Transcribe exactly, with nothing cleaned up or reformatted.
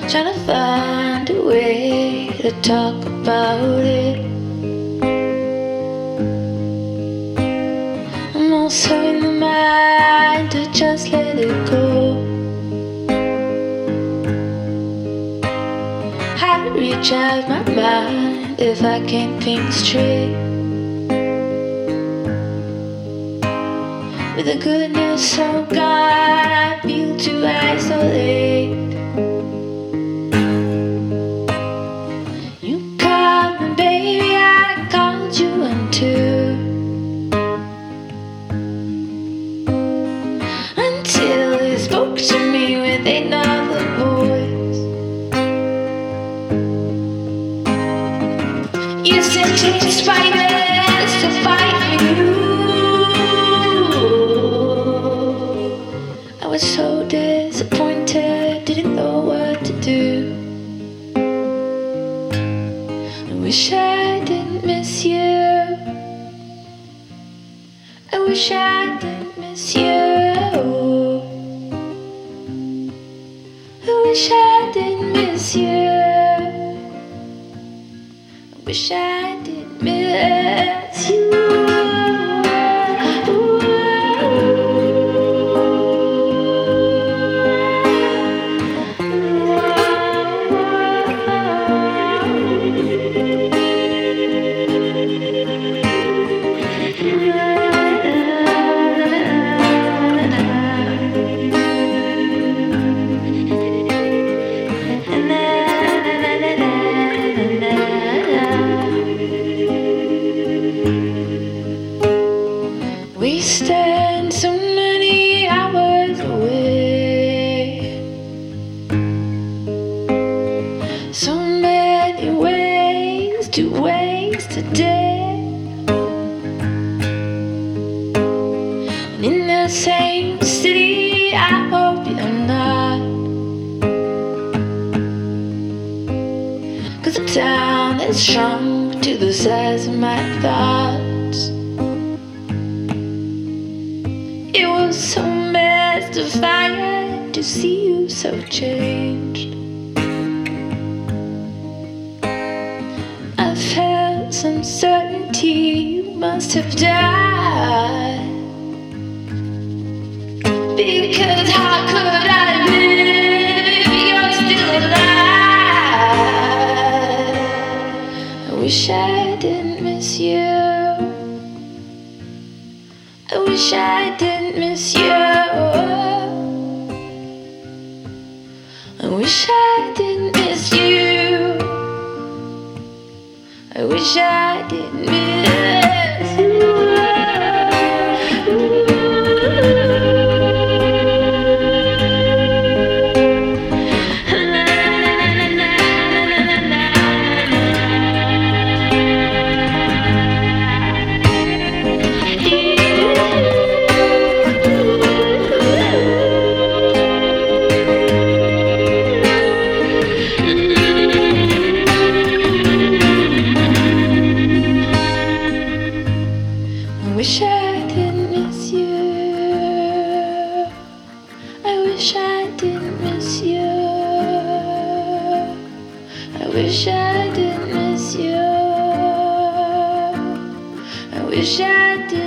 Trying to find a way to talk about it. I'm also in the mind to just let it go. How to recharge my mind if I can't think straight. With the goodness so gone, I feel too isolated. You called me, baby, I called you one too. Until you spoke to me with another voice. You said to spite us to fight you. I was so disappointed, didn't know what to do. I wish I didn't miss you. I wish I didn't miss you. I wish I didn't miss you. I wish I didn't miss you. We stand so many hours away, so many ways to waste a day. And in the same city, I hope you're not. 'Cause the town has shrunk to the size of my thoughts. It was so mystifying to see you so changed. I felt some certainty you must have died. Because how could I live if you're still alive? I wish I didn't miss you. I wish I didn't miss you. I wish I didn't miss you. I wish I didn't miss you. I wish I didn't miss you. I wish I didn't miss you. I wish I didn't miss you. I wish I did.